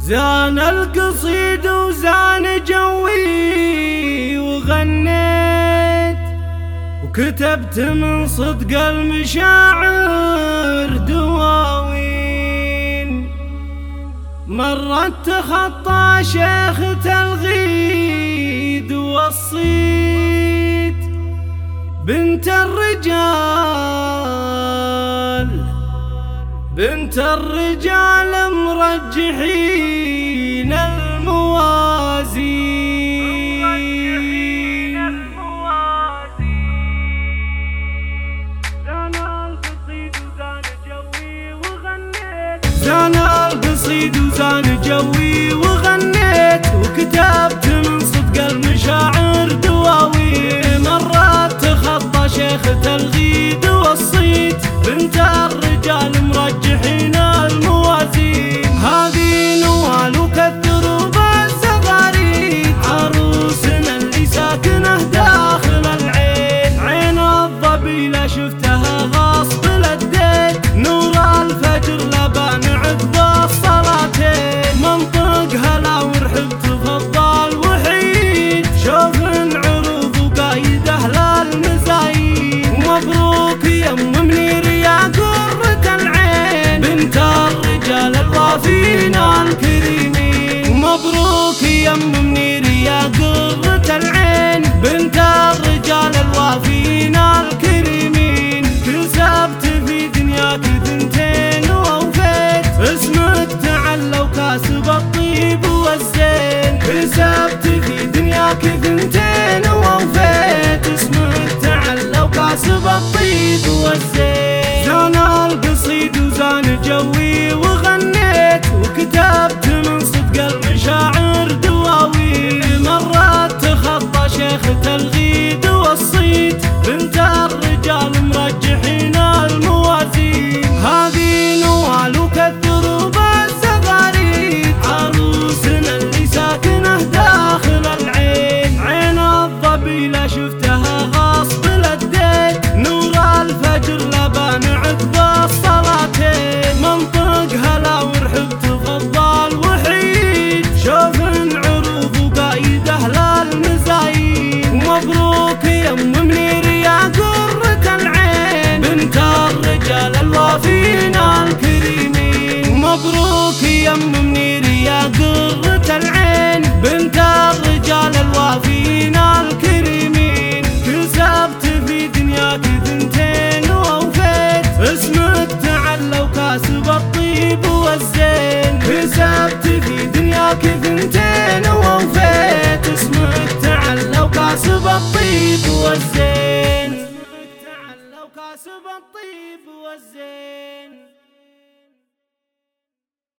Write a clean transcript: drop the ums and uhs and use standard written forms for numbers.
زان القصيد وزان جوي وغنيت، وكتبت من صدق المشاعر دواوين. مرت تخطى شيخ الغيد والصيت، بنت الرجال مرجحين الموازين. زان القصيد وزان جوي وغنيت، وكتبت من صدق المشاعر دواوين. مرات تخطى شيخة الغيد والصيت، بنت الرجال مرجحين الموازين. هذه نوالك الدروب الزغاريد، عروسنا اللي ساكنه داخل العين. عين الضبيلة شفتها غصب لديت، نور الفجر لبان عقب الصلاتين. منطقها لا ورحبت فضال وحيد، شوف عروض وقايده للمزايين. ومبروك يا ام منير يا قرة العين، بنت الرجال الوافين الكريمين. ومبروك يا ام منير يا قرة العين، بنت الرجال الوافين الكريمين. كسبت في دنياك ثنتين ووفيت، اسمك تعلى وكاسب الطيب والزين. كسبت في دنياك ثنتين ووفيت، اسمك تعلى وكاسب الطيب والزين. زان القصيد وزان جوي وغنيت، وكتبت من صدق المشاعر دواوين. مرات تخطى شيخة الغيد والصيت، بنت الرجال مرجحين الموازين. هذه نوالك الدروب الزغاريد، عروسنا اللي ساكنه داخل العين. عين الضبيلة شفتها غصب لديت، نور الفجر لبان عقب الصلاتين. منطقها لا ورحبت فضال وحيد، شوف عروض وقايده للمزايين. ومبروك يا ام منير يا قرة العين، بنت الرجال الوافين الكريمين. ومبروك يا ام منير يا قرة العين، بنت الرجال الوافين الكريمين. كسبت في دنياك ثنتين ووفيت، اسمك تعلى وكاسب الطيب والزين. كسبت في دنياك ثنتين ووفيت، اسمك تعلى وكاسب الطيب والزين.